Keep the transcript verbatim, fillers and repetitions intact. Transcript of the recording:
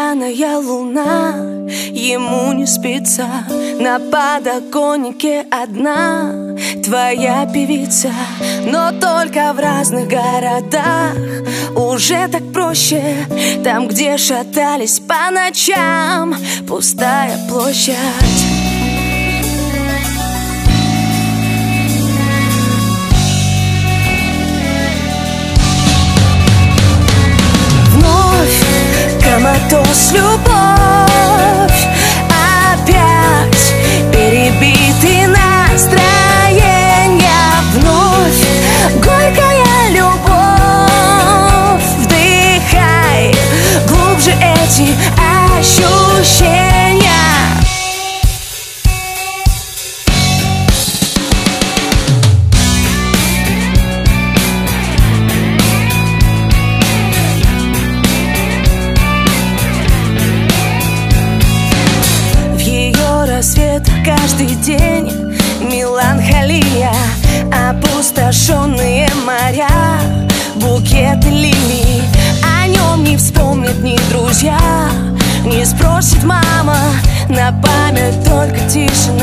пьяная луна, ему не спится. На подоконнике одна твоя певица. Но только в разных городах уже так проще. Там, где шатались по ночам пустая площадь. Коматоз, любовь, опять перебиты настроения. Вновь горькая любовь. Вдыхай глубже эти ощущения. Рассвет каждый день, меланхолия, опустошенные моря, букеты лилий. О нем не вспомнят ни друзья, не спросит мама, на память только тишина.